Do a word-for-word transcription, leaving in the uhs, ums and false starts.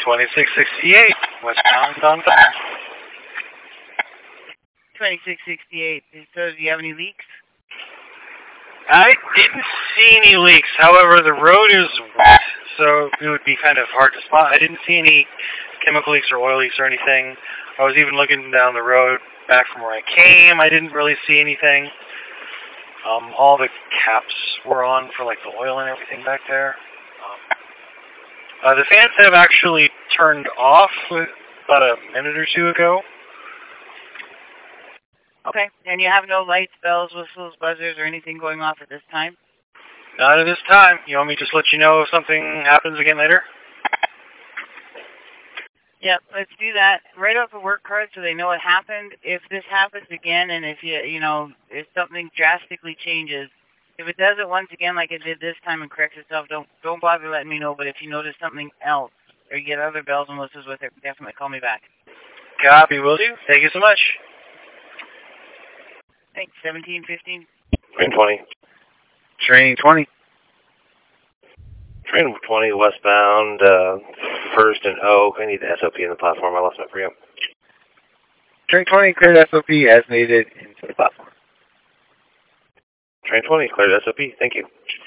twenty-six sixty-eight, westbound on fire. twenty-six sixty-eight. So do you have any leaks? I didn't see any leaks. However, the road is wet, so it would be kind of hard to spot. I didn't see any chemical leaks or oil leaks or anything. I was even looking down the road back from where I came. I didn't really see anything. Um, all the caps were on for like the oil and everything back there. Um, uh, the fans have actually turned off about a minute or two ago. Okay, and you have no lights, bells, whistles, buzzers, or anything going off at this time? Not at this time. You want me to just let you know if something happens again later? Yeah, let's do that. Write up a work card so they know what happened. If this happens again, and if you, you know, if something drastically changes, if it does it once again like it did this time and corrects itself, don't don't bother letting me know. But if you notice something else or you get other bells and whistles with it, definitely call me back. Copy, will do. Thank you so much. Thanks. seventeen fifteen. Train twenty. Train twenty. Train twenty westbound, uh, First and Oak. I need the S O P in the platform. I lost my pre-up. Train twenty, cleared S O P as needed into the platform. Train twenty, cleared S O P. Thank you.